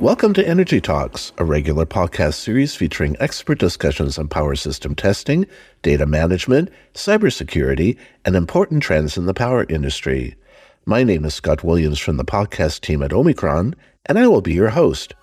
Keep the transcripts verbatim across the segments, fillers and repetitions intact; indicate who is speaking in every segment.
Speaker 1: Welcome to Energy Talks, a regular podcast series featuring expert discussions on power system testing, data management, cybersecurity, and important trends in the power industry. My name is Scott Williams from the podcast team at Omicron, and I will be your host.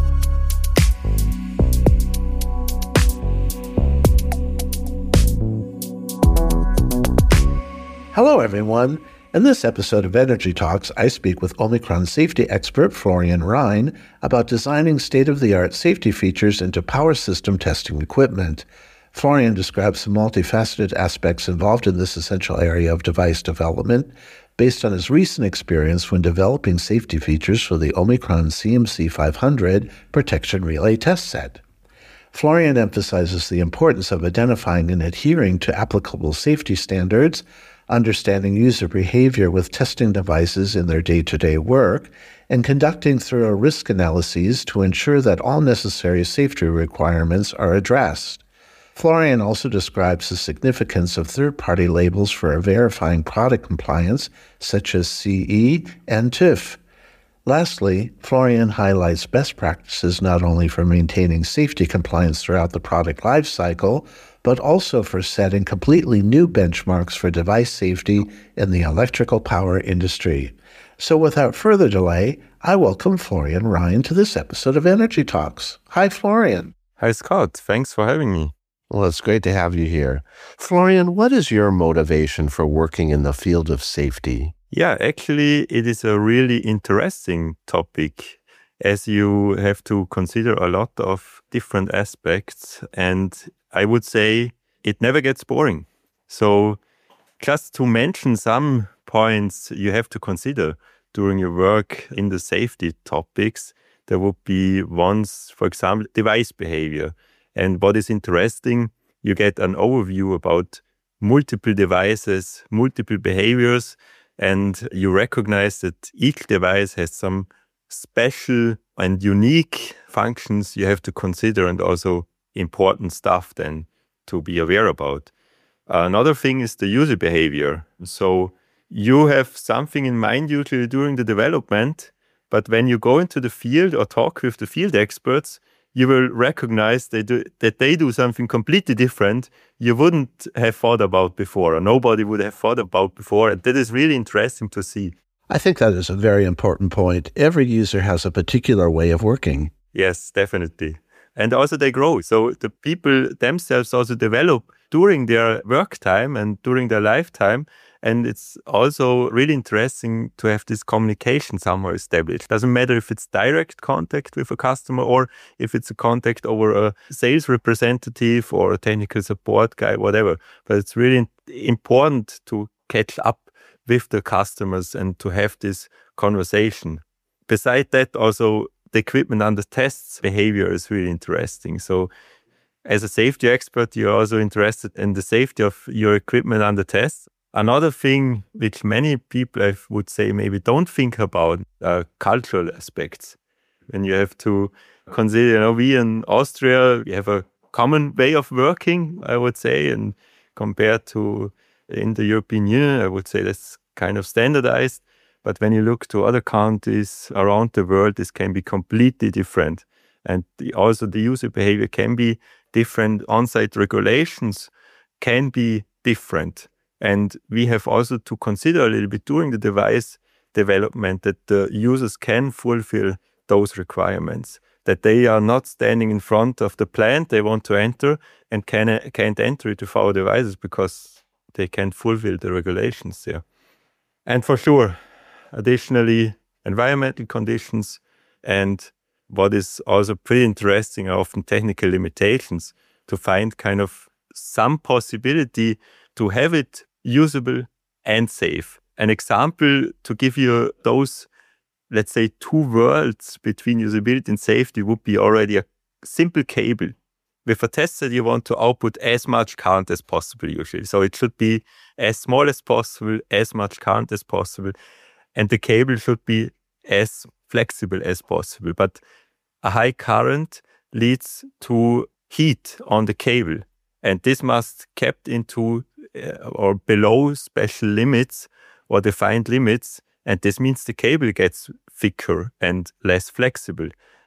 Speaker 1: Hello, everyone. In this episode of Energy Talks, I speak with Omicron safety expert Florian Rhein about designing state-of-the-art safety features into power system testing equipment. Florian describes the multifaceted aspects involved in this essential area of device development based on his recent experience when developing safety features for the Omicron C M C five hundred protection relay test set. Florian emphasizes the importance of identifying and adhering to applicable safety standards, understanding user behavior with testing devices in their day-to-day work, and conducting thorough risk analyses to ensure that all necessary safety requirements are addressed. Florian also describes the significance of third-party labels for verifying product compliance, such as C E and TÜV. Lastly, Florian highlights best practices not only for maintaining safety compliance throughout the product lifecycle, but also for setting completely new benchmarks for device safety in the electrical power industry. So without further delay, I welcome Florian Rhein to this episode of Energy Talks. Hi, Florian.
Speaker 2: Hi, Scott. Thanks for having me.
Speaker 1: Well, it's great to have you here. Florian, what is your motivation for working in the field of safety?
Speaker 2: Yeah, actually, it is a really interesting topic, as you have to consider a lot of different aspects, and I would say it never gets boring. So just to mention some points you have to consider during your work in the safety topics, there would be ones, for example, device behavior. And what is interesting, you get an overview about multiple devices, multiple behaviors, and you recognize that each device has some special and unique functions you have to consider and also important stuff then to be aware about. Another thing is the user behavior. So you have something in mind usually during the development, but when you go into the field or talk with the field experts, you will recognize they do, that they do something completely different you wouldn't have thought about before, or nobody would have thought about before. And that is really interesting to see.
Speaker 1: I think that is a very important point. Every user has a particular way of working.
Speaker 2: Yes, definitely. And also they grow. So the people themselves also develop during their work time and during their lifetime. And it's also really interesting to have this communication somewhere established. Doesn't matter if it's direct contact with a customer or if it's a contact over a sales representative or a technical support guy, whatever. But it's really important to catch up with the customers and to have this conversation. Besides that, also the equipment under tests behavior is really interesting. So as a safety expert, you're also interested in the safety of your equipment under tests. Another thing which many people, I would say, maybe don't think about are cultural aspects. When you have to consider, you know, we in Austria, we have a common way of working, I would say, and compared to in the European Union, I would say that's kind of standardized. But when you look to other countries around the world, this can be completely different. And the, also the user behavior can be different. On-site regulations can be different. And we have also to consider a little bit during the device development that the users can fulfill those requirements, that they are not standing in front of the plant they want to enter and can, can't enter it with our devices because they can't fulfill the regulations there. And for sure, additionally, environmental conditions and what is also pretty interesting are often technical limitations to find kind of some possibility to have it usable and safe. An example to give you those, let's say, two worlds between usability and safety would be already a simple cable. With a test set, you want to output as much current as possible usually. So it should be as small as possible, as much current as possible. And the cable should be as flexible as possible. But a high current leads to heat on the cable. And this must kept into uh, or below special limits or defined limits. And this means the cable gets thicker and less flexible.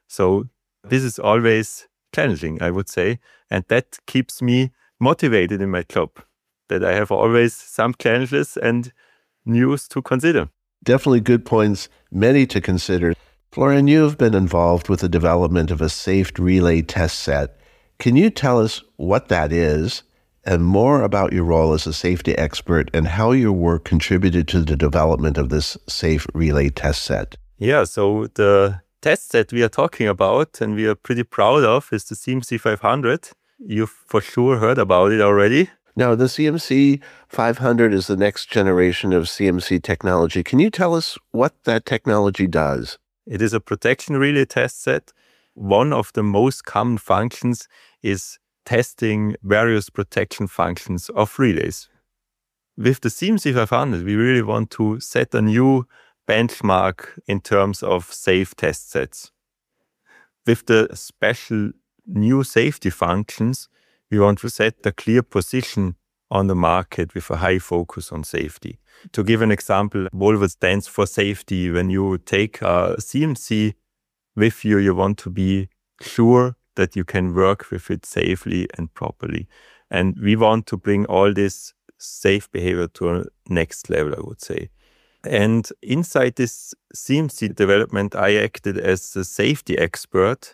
Speaker 2: So this is always challenging, I would say. And that keeps me motivated in my job, that I have always some challenges and news to consider.
Speaker 1: Definitely good points, many to consider. Florian, you've been involved with the development of a safe relay test set. Can you tell us what that is and more about your role as a safety expert and how your work contributed to the development of this safe relay test set?
Speaker 2: Yeah, so the test set we are talking about and we are pretty proud of is the C M C five hundred. You've for sure heard about it already.
Speaker 1: Now, the C M C five hundred is the next generation of C M C technology. Can you tell us what that technology does?
Speaker 2: It is a protection relay test set. One of the most common functions is testing various protection functions of relays. With the C M C five hundred, we really want to set a new benchmark in terms of safe test sets. With the special new safety functions, we want to set a clear position on the market with a high focus on safety. To give an example, Volvo stands for safety. When you take a C M C with you, you want to be sure that you can work with it safely and properly. And we want to bring all this safe behavior to a next level, I would say. And inside this C M C development, I acted as a safety expert.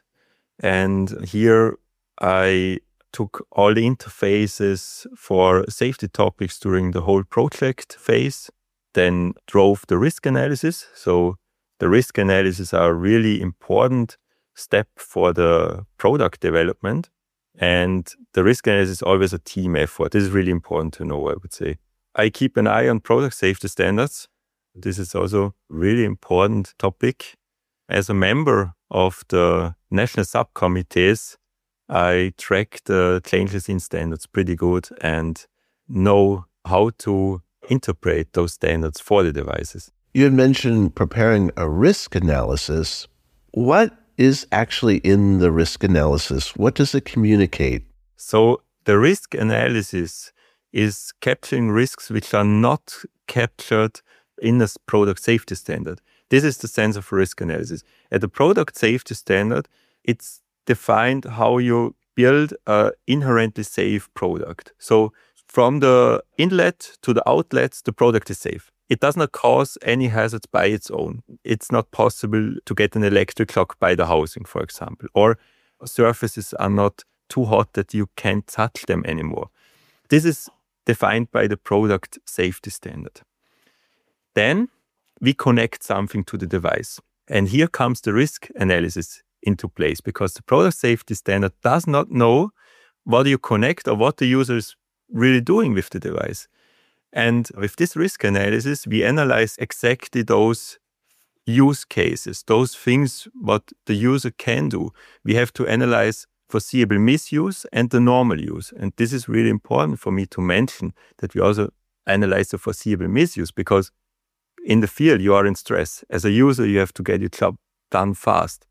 Speaker 2: And here I took all the interfaces for safety topics during the whole project phase, then drove the risk analysis. So the risk analysis are a really important step for the product development. And the risk analysis is always a team effort. This is really important to know, I would say. I keep an eye on product safety standards. This is also a really important topic. As a member of the national subcommittees, I track the changes in standards pretty good and know how to interpret those standards for the devices.
Speaker 1: You had mentioned preparing a risk analysis. What is actually in the risk analysis? What does it communicate?
Speaker 2: So the risk analysis is capturing risks which are not captured in a product safety standard. This is the sense of risk analysis. At the product safety standard, it's defined how you build an inherently safe product. So from the inlet to the outlets, the product is safe. It does not cause any hazards by its own. It's not possible to get an electric shock by the housing, for example, or surfaces are not too hot that you can't touch them anymore. This is defined by the product safety standard. Then we connect something to the device. And here comes the risk analysis into place, because the product safety standard does not know what you connect or what the user is really doing with the device. And with this risk analysis, we analyze exactly those use cases, those things what the user can do. We have to analyze foreseeable misuse and the normal use. And this is really important for me to mention, that we also analyze the foreseeable misuse, because in the field you are in stress. As a user, you have to get your job done fast.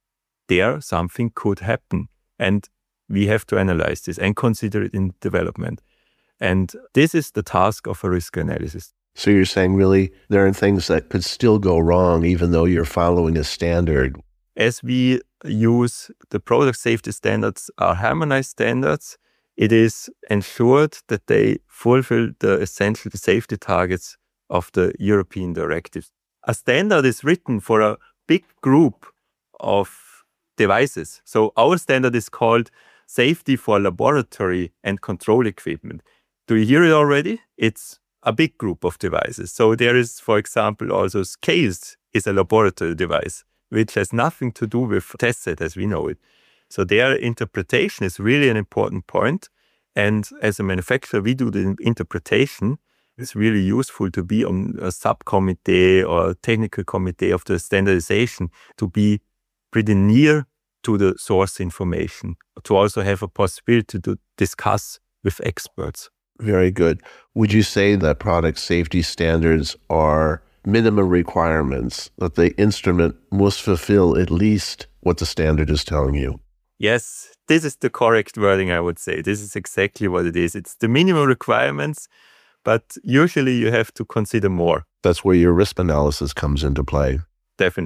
Speaker 2: There, something could happen. And we have to analyze this and consider it in development. And this is the task of a risk analysis.
Speaker 1: So you're saying really there are things that could still go wrong even though you're following a standard.
Speaker 2: As we use the product safety standards are harmonized standards, it is ensured that they fulfill the essential safety targets of the European directives. A standard is written for a big group of devices. So our standard is called Safety for Laboratory and Control Equipment. Do you hear it already? It's a big group of devices. So there is, for example, also SCALES is a laboratory device, which has nothing to do with test set as we know it. So their interpretation is really an important point. And as a manufacturer, we do the interpretation. It's really useful to be on a subcommittee or a technical committee of the standardization, to be pretty near to the source information, to also have a possibility to discuss with experts.
Speaker 1: Very good. Would you say that product safety standards are minimum requirements, that the instrument must fulfill at least what the standard is telling you?
Speaker 2: Yes, this is the correct wording, I would say. This is exactly what it is. It's the minimum requirements, but usually you have to consider more.
Speaker 1: That's where your risk analysis comes into play.
Speaker 2: Definitely.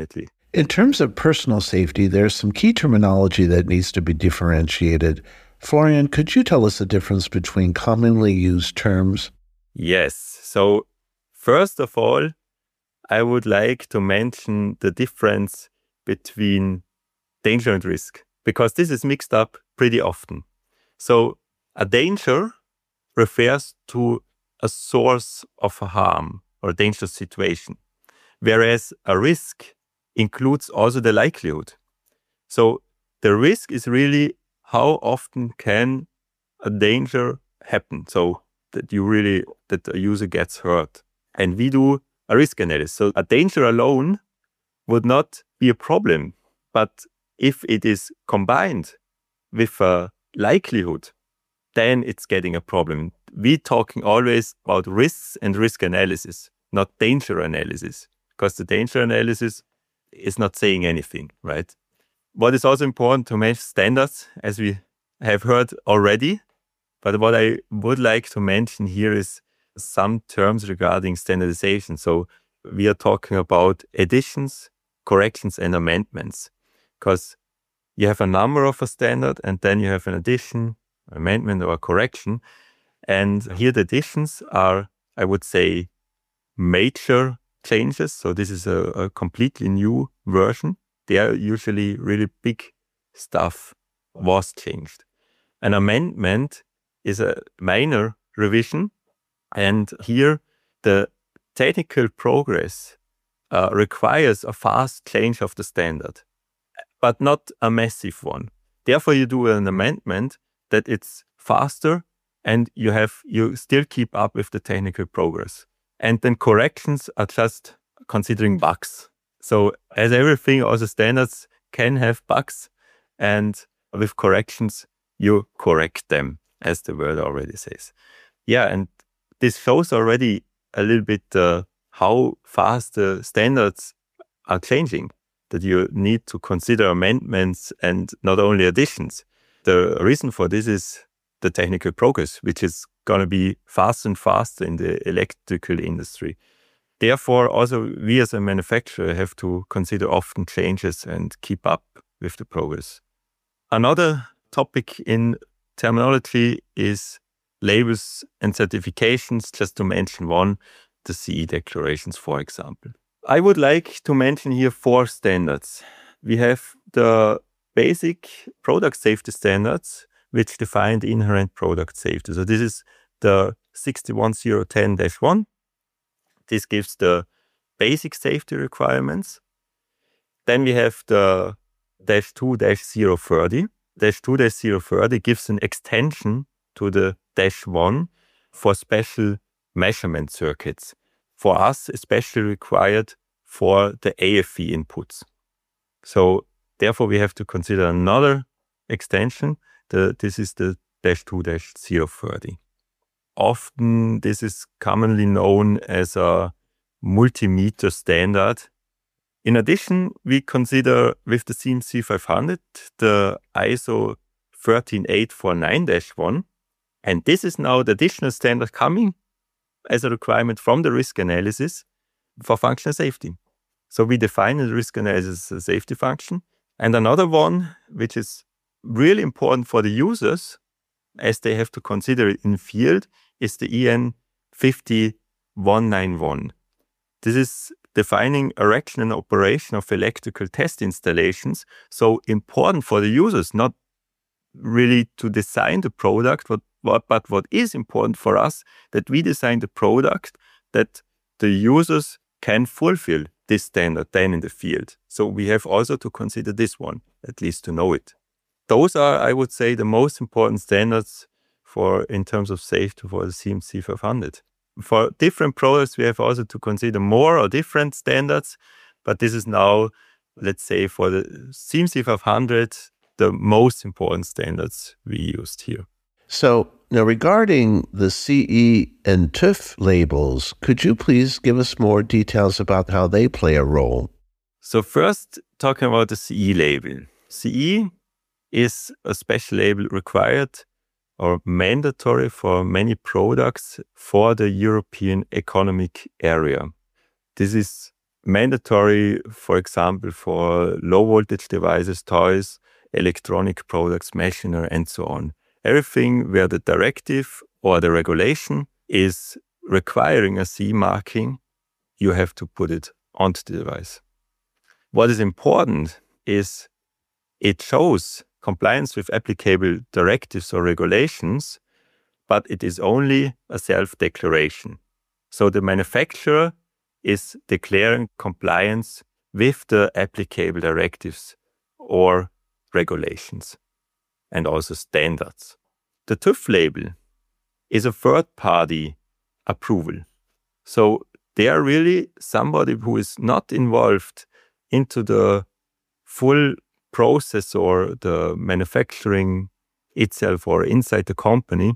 Speaker 1: In terms of personal safety, there's some key terminology that needs to be differentiated. Florian, could you tell us the difference between commonly used terms?
Speaker 2: Yes. So first of all, I would like to mention the difference between danger and risk, because this is mixed up pretty often. So a danger refers to a source of harm or a dangerous situation, whereas a risk includes also the likelihood. So the risk is really how often can a danger happen, so that you really, that a user gets hurt. And we do a risk analysis. So a danger alone would not be a problem, but if it is combined with a likelihood, then it's getting a problem. We're talking always about risks and risk analysis, not danger analysis, because the danger analysis is not saying anything, right? What is also important to mention standards, as we have heard already, but what I would like to mention here is some terms regarding standardization. So we are talking about additions, corrections, and amendments, because you have a number of a standard and then you have an addition, amendment, or a correction. And here the additions are, I would say, major changes. So this is a, a completely new version. They are usually really big stuff was changed. An amendment is a minor revision. And here the technical progress uh, requires a fast change of the standard, but not a massive one. Therefore, you do an amendment that it's faster and you have you still keep up with the technical progress. And then corrections are just considering bugs. So as everything, also standards can have bugs, and with corrections, you correct them, as the word already says. Yeah, and this shows already a little bit uh, how fast the standards are changing, that you need to consider amendments and not only additions. The reason for this is the technical progress, which is going to be faster and faster in the electrical industry. Therefore, also we as a manufacturer have to consider often changes and keep up with the progress. Another topic in terminology is labels and certifications, just to mention one, the C E declarations, for example. I would like to mention here four standards. We have the basic product safety standards, which define the inherent product safety. So this is the six one zero ten dash one. This gives the basic safety requirements. Then we have the dash two dash zero thirty. Dash two dash zero thirty gives an extension to the dash one for special measurement circuits. For us, especially required for the A F V inputs. So therefore, we have to consider another extension. The, this is the dash two dash zero thirty. Often, this is commonly known as a multimeter standard. In addition, we consider with the C M C five hundred the I S O one three eight four nine dash one. And this is now the additional standard coming as a requirement from the risk analysis for functional safety. So we define the risk analysis as a safety function. And another one, which is really important for the users, as they have to consider it in field, is the E N five zero one nine one. This is defining erection and operation of electrical test installations. So important for the users, not really to design the product, but what, but what is important for us, that we design the product that the users can fulfill this standard then in the field. So we have also to consider this one, at least to know it. Those are, I would say, the most important standards for in terms of safety for the C M C five hundred. For different products, we have also to consider more or different standards, but this is now, let's say, for the C M C five hundred, the most important standards we used here.
Speaker 1: So now regarding the C E and TÜV labels, could you please give us more details about how they play a role?
Speaker 2: So first, talking about the C E label. C E is a special label required or mandatory for many products for the European Economic Area. This is mandatory, for example, for low voltage devices, toys, electronic products, machinery, and so on. Everything where the directive or the regulation is requiring a C E marking, you have to put it onto the device. What is important is it shows compliance with applicable directives or regulations, but it is only a self-declaration. So the manufacturer is declaring compliance with the applicable directives or regulations and also standards. The TÜV label is a third-party approval. So they are really somebody who is not involved into the full process or the manufacturing itself or inside the company,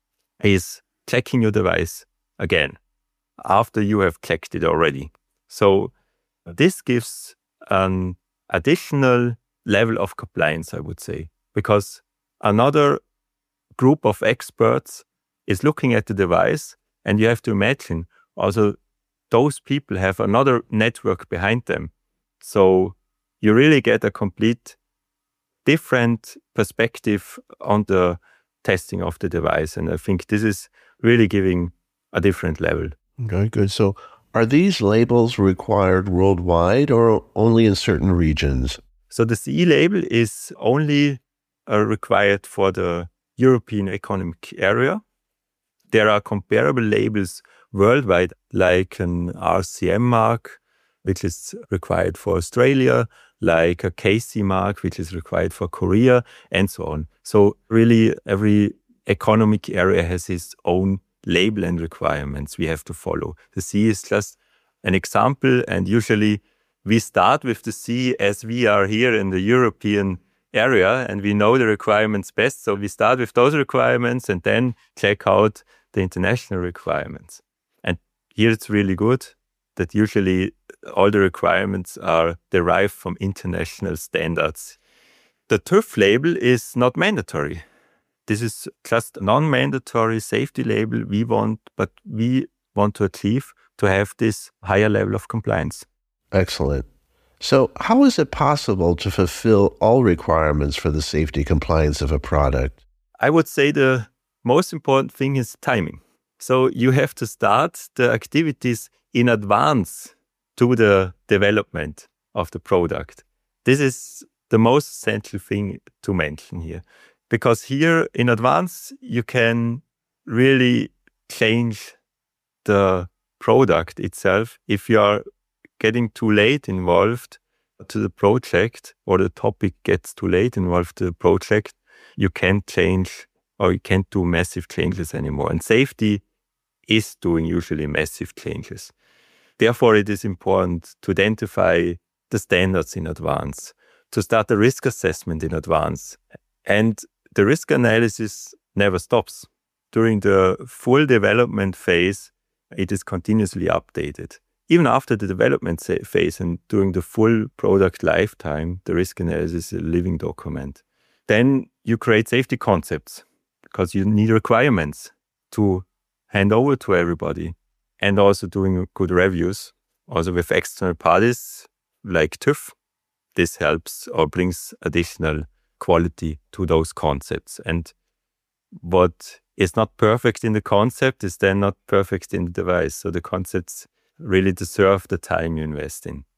Speaker 2: is checking your device again after you have checked it already. So this gives an additional level of compliance, I would say, because another group of experts is looking at the device, and you have to imagine also those people have another network behind them. So you really get a complete different perspective on the testing of the device. And I think this is really giving a different level.
Speaker 1: Very good. So are these labels required worldwide or only in certain regions?
Speaker 2: So the C E label is only uh, required for the European Economic Area. There are comparable labels worldwide, like an R C M mark, which is required for Australia, like a K C mark, which is required for Korea, and so on. So really every economic area has its own label and requirements we have to follow. The C is just an example, and usually we start with the C as we are here in the European area and we know the requirements best. So we start with those requirements and then check out the international requirements. And here it's really good that usually all the requirements are derived from international standards. The TÜV label is not mandatory. This is just a non-mandatory safety label we want, but we want to achieve to have this higher level of compliance.
Speaker 1: Excellent. So how is it possible to fulfill all requirements for the safety compliance of a product?
Speaker 2: I would say the most important thing is timing. So you have to start the activities in advance to the development of the product. This is the most essential thing to mention here. Because here in advance, you can really change the product itself. If you are getting too late involved to the project, or the topic gets too late involved to the project, you can't change or you can't do massive changes anymore. And safety is doing usually massive changes. Therefore, it is important to identify the standards in advance, to start the risk assessment in advance. And the risk analysis never stops. During the full development phase, it is continuously updated. Even after the development phase and during the full product lifetime, the risk analysis is a living document. Then you create safety concepts because you need requirements to hand over to everybody, and also doing good reviews, also with external parties like TÜV. This helps or brings additional quality to those concepts. And what is not perfect in the concept is then not perfect in the device. So the concepts really deserve the time you invest in.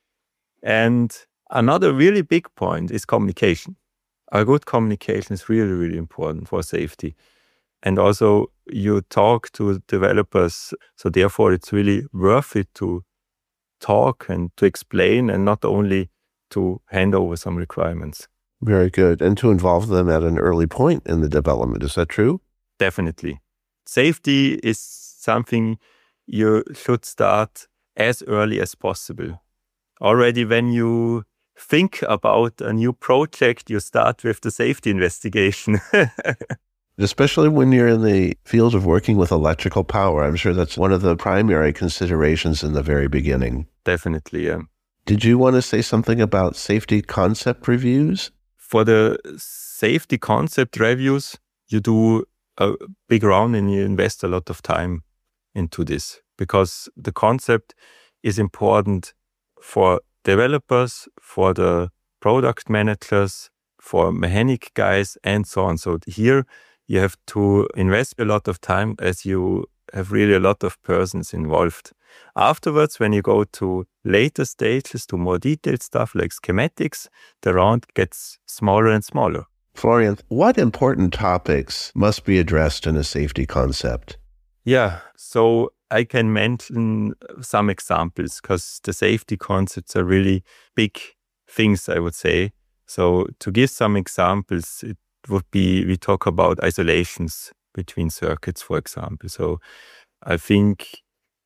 Speaker 2: And another really big point is communication. A good communication is really, really important for safety. And also you talk to developers, so therefore it's really worth it to talk and to explain and not only to hand over some requirements.
Speaker 1: Very good. And to involve them at an early point in the development. Is that true?
Speaker 2: Definitely. Safety is something you should start as early as possible. Already when you think about a new project, you start with the safety investigation.
Speaker 1: Especially when you're in the field of working with electrical power. I'm sure that's one of the primary considerations in the very beginning.
Speaker 2: Definitely, yeah.
Speaker 1: Did you want to say something about safety concept reviews?
Speaker 2: For the safety concept reviews, you do a big round and you invest a lot of time into this because the concept is important for developers, for the product managers, for mechanic guys, and so on. So here you have to invest a lot of time as you have really a lot of persons involved. Afterwards, when you go to later stages, to more detailed stuff like schematics, the round gets smaller and smaller.
Speaker 1: Florian, what important topics must be addressed in a safety concept?
Speaker 2: Yeah, so I can mention some examples because the safety concepts are really big things, I would say. So to give some examples, it would be, we talk about isolations between circuits, for example. So I think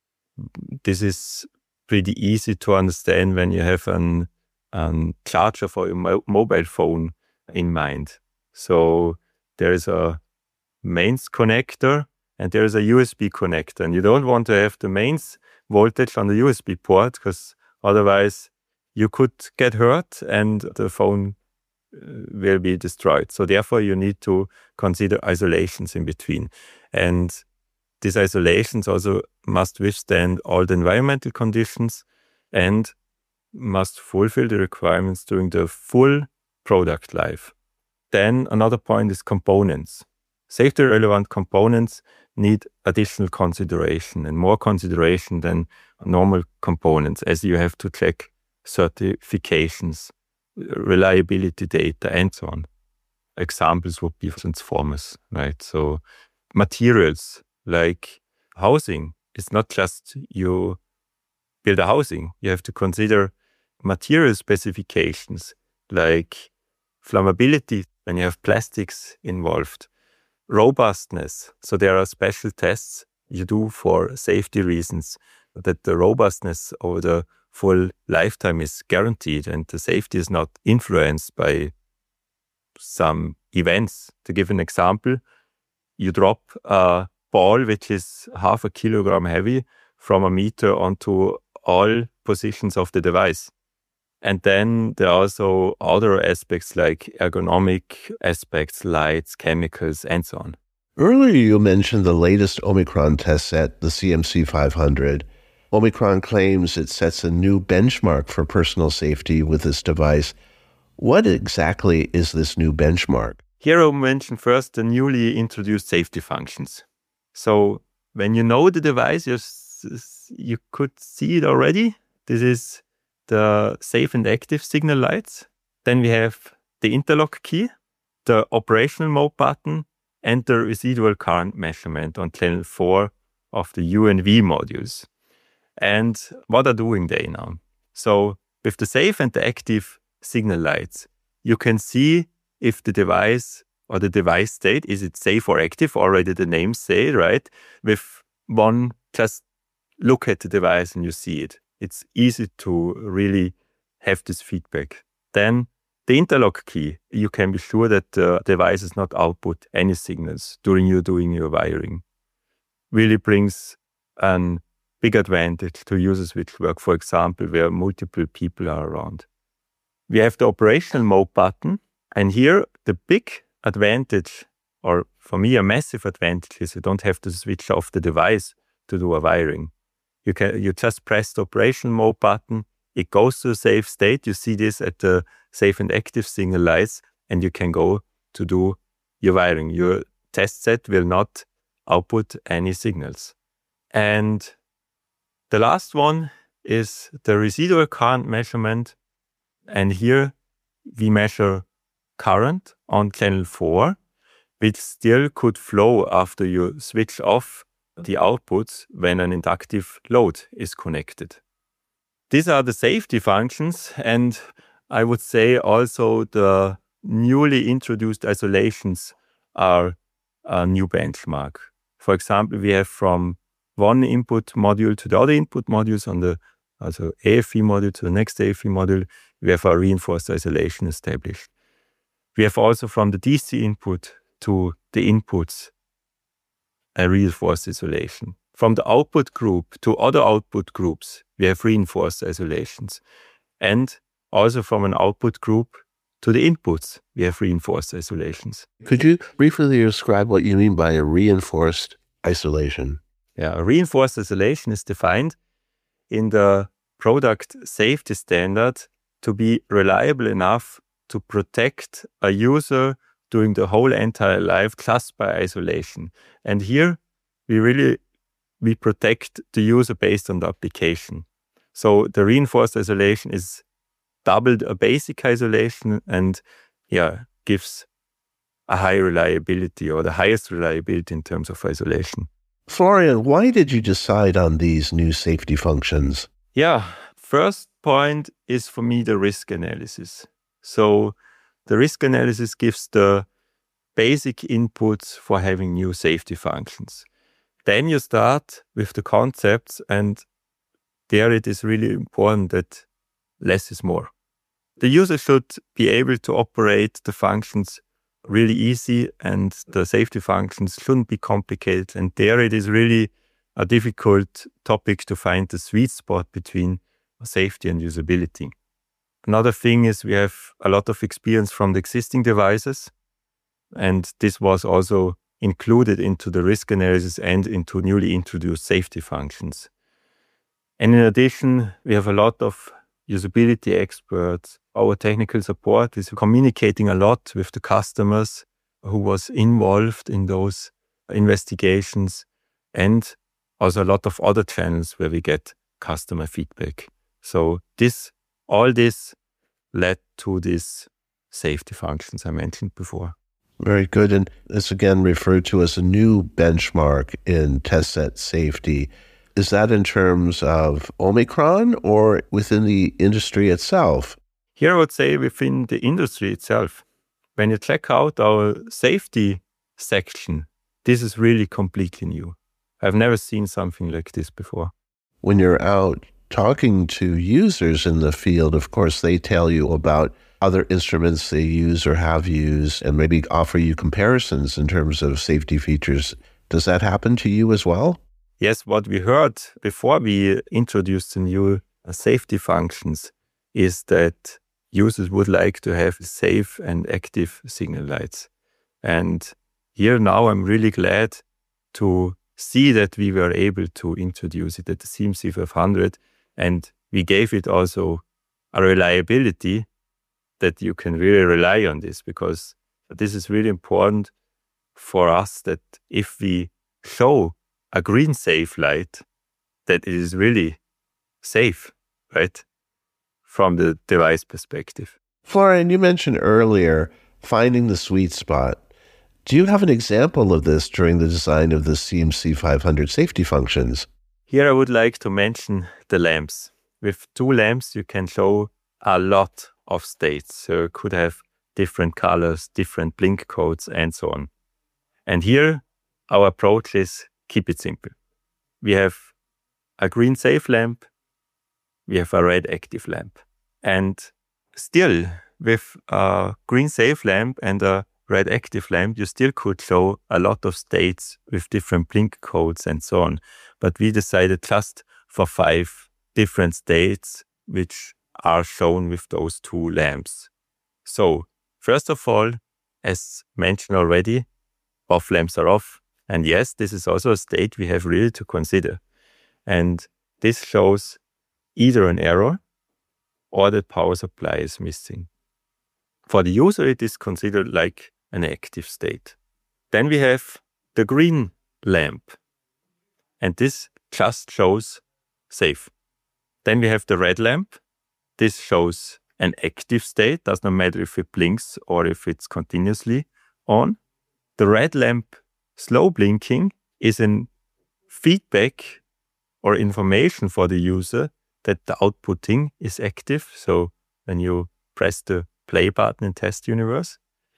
Speaker 2: this is pretty easy to understand when you have an, an charger for your mo- mobile phone in mind. So there is a mains connector and there is a U S B connector. And you don't want to have the mains voltage on the U S B port because otherwise you could get hurt and the phone will be destroyed. So therefore you need to consider isolations in between. And these isolations also must withstand all the environmental conditions and must fulfill the requirements during the full product life. Then another point is components. Safety relevant components need additional consideration and more consideration than normal components, as you have to check certifications, reliability data, and so on. Examples would be transformers, right? So materials like housing, it's not just you build a housing. You have to consider material specifications like flammability when you have plastics involved, robustness. So there are special tests you do for safety reasons that the robustness over the full lifetime is guaranteed and the safety is not influenced by some events. To give an example, you drop a ball which is half a kilogram heavy from a meter onto all positions of the device. And then there are also other aspects like ergonomic aspects, lights, chemicals, and so on.
Speaker 1: Earlier you mentioned the latest Omicron test set, the C M C five hundred. Omicron claims it sets a new benchmark for personal safety with this device. What exactly is this new benchmark?
Speaker 2: Here I'll mention first the newly introduced safety functions. So when you know the device, you you could see it already. This is the safe and active signal lights. Then we have the interlock key, the operational mode button, and the residual current measurement on channel four of the U and V modules. And what are doing they now? So with the safe and the active signal lights, you can see if the device or the device state, is it safe or active? Already the names say, right? With one, just look at the device and you see it. It's easy to really have this feedback. Then the interlock key, you can be sure that the device does not output any signals during you doing your wiring. Really brings a big advantage to users which work, for example, where multiple people are around. We have the operational mode button, and here the big advantage, or for me a massive advantage, is you don't have to switch off the device to do a wiring. You can you just press the operational mode button, it goes to a safe state. You see this at the safe and active signal lights, and you can go to do your wiring. Your test set will not output any signals. And the last one is the residual current measurement. And here we measure current on channel four, which still could flow after you switch off the outputs when an inductive load is connected. These are the safety functions, and I would say also the newly introduced isolations are a new benchmark. For example, we have from one input module to the other input modules on the also A F E module to the next A F E module, we have a reinforced isolation established. We have also from the D C input to the inputs a reinforced isolation. From the output group to other output groups, we have reinforced isolations. And also from an output group to the inputs, we have reinforced isolations.
Speaker 1: Could you briefly describe what you mean by a reinforced isolation?
Speaker 2: Yeah, a reinforced isolation is defined in the product safety standard to be reliable enough to protect a user during the whole entire life just by isolation. And here we really, we protect the user based on the application. So the reinforced isolation is doubled a basic isolation and yeah, gives a high reliability or the highest reliability in terms of isolation.
Speaker 1: Florian, why did you decide on these new safety functions?
Speaker 2: Yeah, first point is for me the risk analysis. So the risk analysis gives the basic inputs for having new safety functions. Then you start with the concepts, and there it is really important that less is more. The user should be able to operate the functions really easy, and the safety functions shouldn't be complicated. And there it is really a difficult topic to find the sweet spot between safety and usability. Another thing is we have a lot of experience from the existing devices, and this was also included into the risk analysis and into newly introduced safety functions. And in addition, we have a lot of usability experts. Our technical support is communicating a lot with the customers who was involved in those investigations, and also a lot of other channels where we get customer feedback. So this, all this led to these safety functions I mentioned before.
Speaker 1: Very good. And this again referred to as a new benchmark in test set safety. Is that in terms of Omicron or within the industry itself?
Speaker 2: Here I would say within the industry itself. When you check out our safety section, this is really completely new. I've never seen something like this before.
Speaker 1: When you're out talking to users in the field, of course, they tell you about other instruments they use or have used and maybe offer you comparisons in terms of safety features. Does that happen to you as well?
Speaker 2: Yes, what we heard before we introduced the new safety functions is that users would like to have safe and active signal lights. And here now I'm really glad to see that we were able to introduce it at the C M C five hundred, and we gave it also a reliability that you can really rely on this, because this is really important for us that if we show a green safe light, that it is really safe, right? From the device perspective.
Speaker 1: Florian, you mentioned earlier finding the sweet spot. Do you have an example of this during the design of the C M C five hundred safety functions?
Speaker 2: Here I would like to mention the lamps. With two lamps, you can show a lot of states. So you could have different colors, different blink codes, and so on. And here our approach is keep it simple. We have a green safe lamp, we have a red active lamp. And still, with a green safe lamp and a red active lamp, you still could show a lot of states with different blink codes and so on. But we decided just for five different states, which are shown with those two lamps. So, first of all, as mentioned already, off lamps are off. And yes, this is also a state we have really to consider. And this shows either an error or that power supply is missing. For the user, it is considered like an active state. Then we have the green lamp, and this just shows safe. Then we have the red lamp. This shows an active state, does not matter if it blinks or if it's continuously on. The red lamp slow blinking is an feedback or information for the user that the outputting is active. So when you press the play button in Test Universe,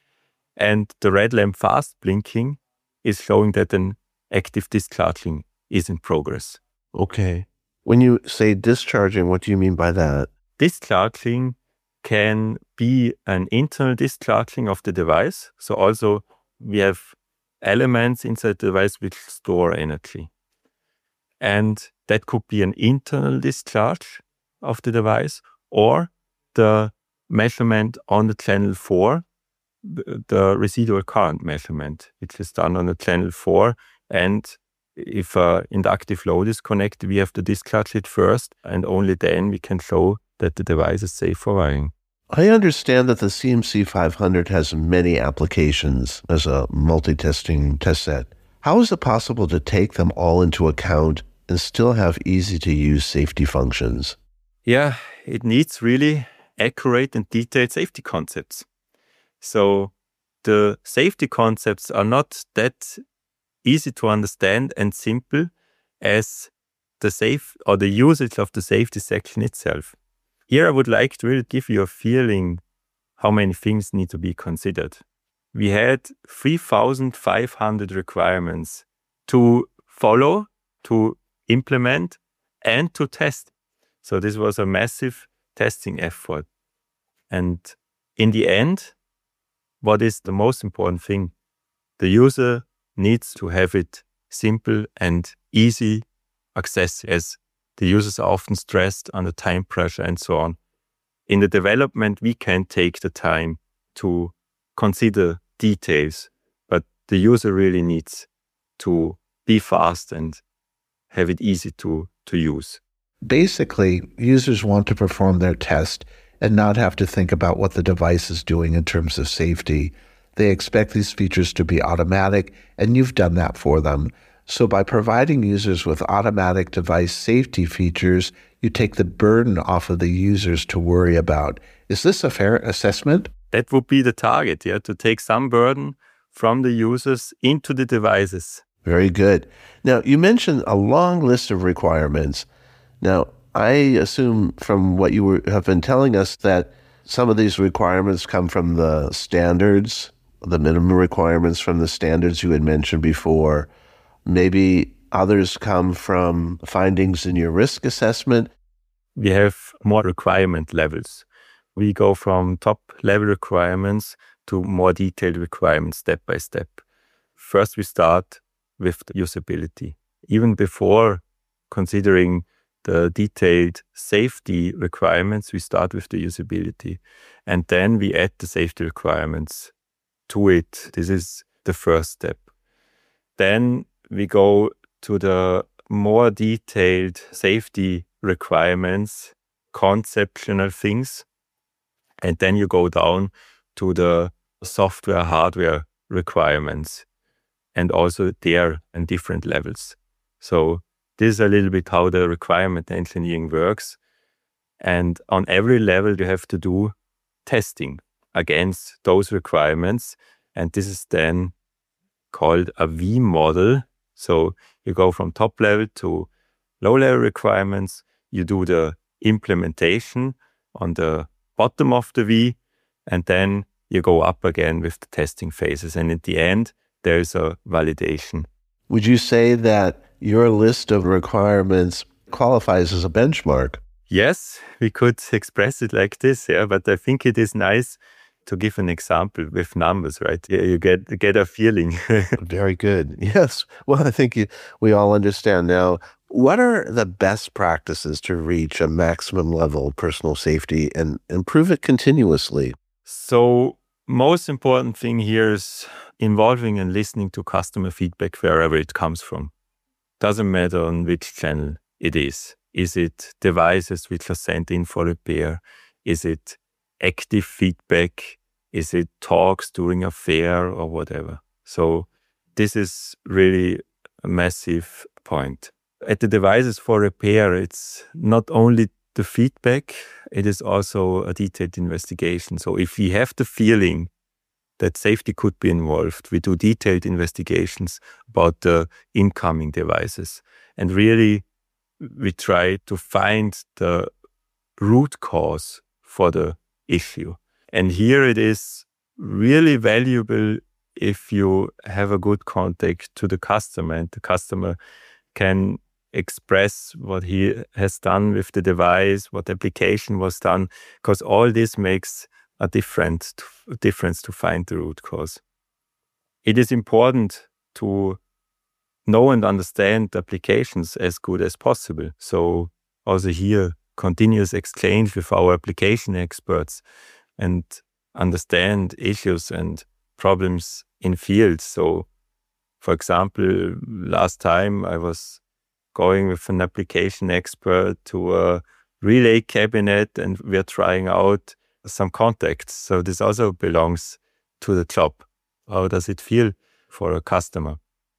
Speaker 2: and the red lamp fast blinking is showing that an active discharging is in progress.
Speaker 1: Okay. When you say discharging, what do you mean by that?
Speaker 2: Discharging can be an internal discharging of the device. So also we have elements inside the device which store energy. And that could be an internal discharge of the device, or the measurement on the channel four, the residual current measurement, which is done on the channel four, and if an inductive load is connected, we have to discharge it first, and only then we can show that the device is safe for wiring.
Speaker 1: I understand that the C M C five hundred has many applications as a multi-testing test set. How is it possible to take them all into account and still have easy-to-use safety functions?
Speaker 2: Yeah, it needs really accurate and detailed safety concepts. So the safety concepts are not that easy to understand and simple as the safe or the usage of the safety section itself. Here I would like to really give you a feeling how many things need to be considered. We had three thousand five hundred requirements to follow, to implement, and to test. So this was a massive testing effort. And in the end, what is the most important thing? The user needs to have it simple and easy access, as the users are often stressed under time pressure and so on. In the development, we can take the time to consider details, but the user really needs to be fast and have it easy to, to use.
Speaker 1: Basically, users want to perform their test and not have to think about what the device is doing in terms of safety. They expect these features to be automatic, and you've done that for them. So by providing users with automatic device safety features, you take the burden off of the users to worry about. Is this a fair assessment?
Speaker 2: That would be the target, yeah, to take some burden from the users into the devices.
Speaker 1: Very good. Now, you mentioned a long list of requirements. Now, I assume from what you were, have been telling us that some of these requirements come from the standards, the minimum requirements from the standards you had mentioned before. Maybe others come from findings in your risk assessment.
Speaker 2: We have more requirement levels. We go from top level requirements to more detailed requirements step by step. First, we start with the usability. Even before considering the detailed safety requirements, we start with the usability. And then we add the safety requirements to it. This is the first step. Then we go to the more detailed safety requirements, conceptual things. And then you go down to the software, hardware requirements, and also there in different levels. So this is a little bit how the requirement engineering works. And on every level, you have to do testing against those requirements. And this is then called a V model. So you go from top level to low level requirements. You do the implementation on the bottom of the V, and then you go up again with the testing phases. And at the end, there is a validation.
Speaker 1: Would you say that your list of requirements qualifies as a benchmark?
Speaker 2: Yes, we could express it like this, yeah, but I think it is nice to give an example with numbers, right? You get get a feeling.
Speaker 1: Very good. Yes. Well, I think you, we all understand now. What are the best practices to reach a maximum level of personal safety and improve it continuously?
Speaker 2: So, most important thing here is involving and listening to customer feedback wherever it comes from. Doesn't matter on which channel it is. Is it devices which are sent in for repair? Is it active feedback? Is it talks during a fair or whatever? So this is really a massive point. At the devices for repair, it's not only the feedback, it is also a detailed investigation. So if we have the feeling that safety could be involved, we do detailed investigations about the incoming devices. And really, we try to find the root cause for the issue. And here it is really valuable if you have a good contact to the customer, and the customer can express what he has done with the device, what application was done, because all this makes a different difference to find the root cause. It is important to know and understand the applications as good as possible. So also here, continuous exchange with our application experts and understand issues and problems in fields. So For example, last time I was going with an application expert to a relay cabinet and we're trying out some contacts. So this also belongs to the job. How does it feel for a customer?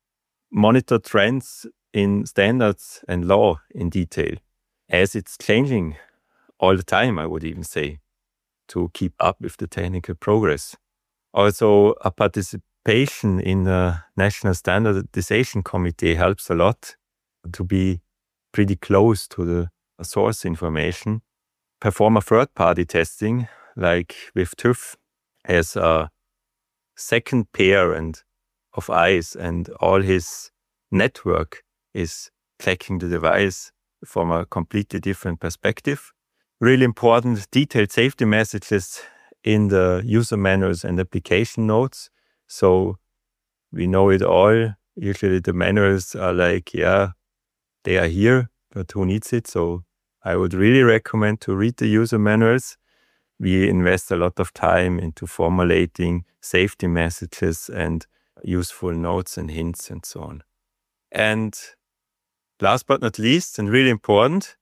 Speaker 2: Monitor trends in standards and law in detail, as it's changing all the time, I would even say, to keep up with the technical progress. Also, a participation in the National Standardization Committee helps a lot to be pretty close to the source information. Perform a third-party testing, like with TÜV, as a second pair and of eyes, and all his network is checking the device from a completely different perspective. Really important detailed safety messages in the user manuals and application notes. So we know it all. Usually the manuals are like, yeah, they are here, but who needs it? So I would really recommend to read the user manuals. We invest a lot of time into formulating safety messages and useful notes and hints and so on. And last but not least, and really important,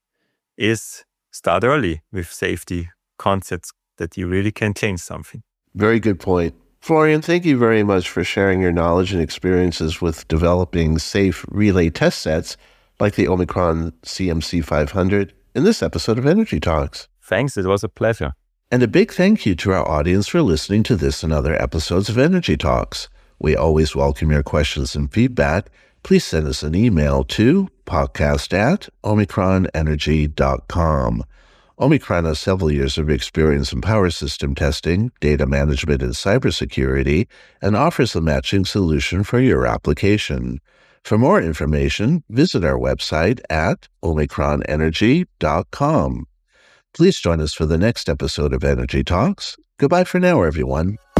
Speaker 2: is start early with safety concepts that you really can change something.
Speaker 1: Very good point. Florian, thank you very much for sharing your knowledge and experiences with developing safe relay test sets like the Omicron C M C five hundred in this episode of Energy Talks.
Speaker 2: Thanks, it was a pleasure.
Speaker 1: And a big thank you to our audience for listening to this and other episodes of Energy Talks. We always welcome your questions and feedback. Please send us an email to podcast at omicron energy dot com. Omicron has several years of experience in power system testing, data management, and cybersecurity, and offers a matching solution for your application. For more information, visit our website at omicron energy dot com. Please join us for the next episode of Energy Talks. Goodbye for now, everyone.